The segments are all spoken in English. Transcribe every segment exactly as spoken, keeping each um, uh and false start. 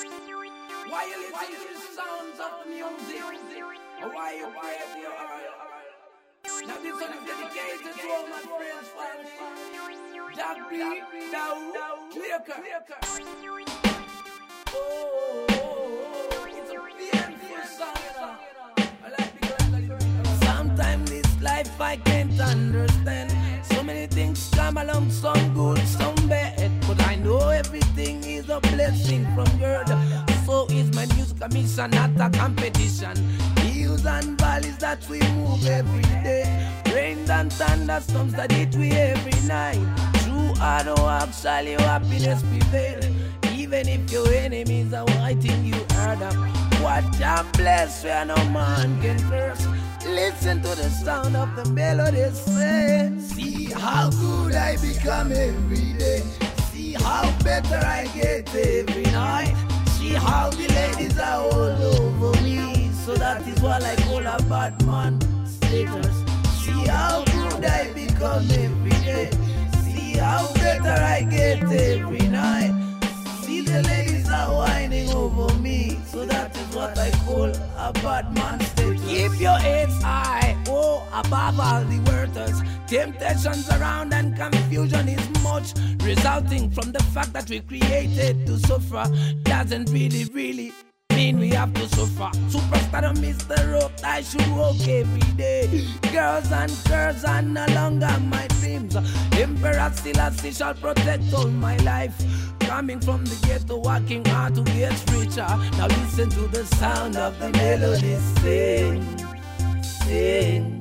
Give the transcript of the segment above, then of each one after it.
Why you listen to the sounds of the music? Or why you pray for your heart? Now this one is dedicated to all my friends, family. Jack B, Dow, Clear Cut. Oh, it's a beautiful song, you know. I like the girls. Sometimes this life I can't understand. So many things come along, some good, some bad. But I know everything is a blessing from God. So is my music a mission, not a competition. Hills and valleys that we move every day. Rains and thunderstorms that hit we every night. Through hard work shall your happiness prevail. Even if your enemies are fighting you harder. Watch and bless where no man can curse. Listen to the sound of the melody say. See how good I become every day. See how better I get every night. See how the ladies are all over me. So that is what I call a bad man status. See how good I become every day. See how better I get every night. See the ladies are whining over me. So that is what I call a bad man status. Keep your heads high, oh, above all the waters. Temptations around and confusion is much, resulting from the fact that we created to suffer. Doesn't really, really mean we have to suffer. Superstar Mister Rope, I should walk every day. Girls and girls are no longer my dreams. Emperor Selassie shall protect all my life. Coming from the ghetto, working hard to get richer. Now listen to the sound of the melody sing, sing.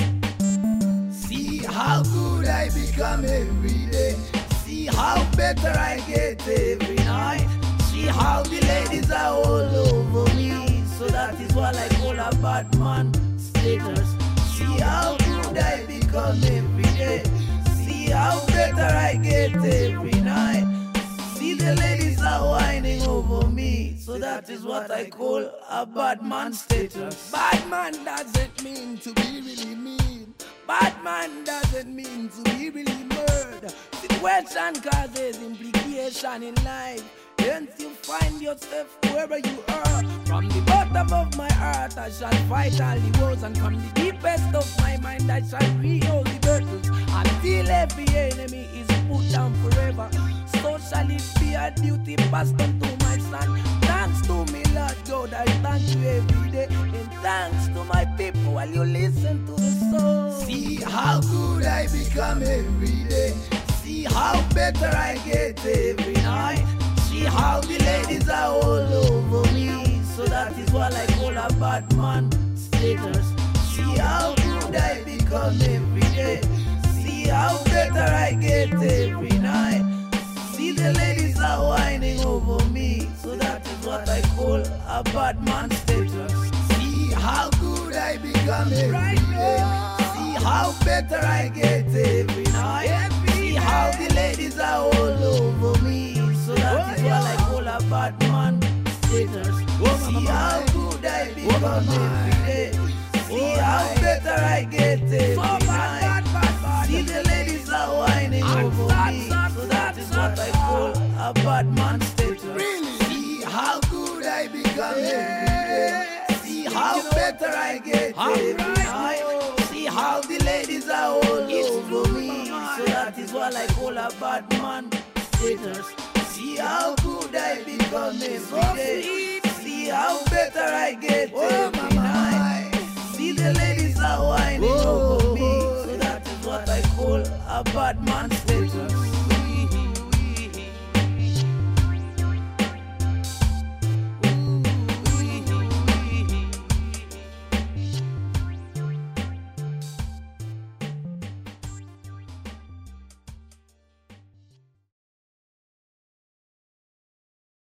See how good I become every day. See how better I get every night. See how the ladies are all over me. So that is what I call a bad man status. See how good I become every day. See how better I get every night. See the ladies are whining over me. So that is what I call a bad man status. Bad man doesn't mean to be really mean. Bad man doesn't mean to be really murder. Situation causes implication in life. Hence you find yourself wherever you are. From the bottom of my heart I shall fight all the wars. And from the deepest of my mind I shall re-hold the battles. Until every enemy is put down forever. So shall it be a duty passed on to my son. Thanks to me Lord God, I thank you every day. And thanks to my people while you listen to the song. See how good I become every day. See how better I get every night. See how the ladies are all over me. So that is what I call a bad man status. See how good I become every day. See how better I get every night. See the ladies are whining over me. So that is what I call a bad man status. See how good I become every day. See how better I get every night. See how the ladies are all over me. So that is what I call a bad man status. See how good I become every day. See how better I get every night. See the ladies are whining over me. So that is what I call a bad man status. See how good I become every day. See how better I get every night. See how the ladies are all over me. So that is what I call a bad man status. See how good I become every day. See how better I get every night. See the ladies are whining over me. So that is what I call a bad man.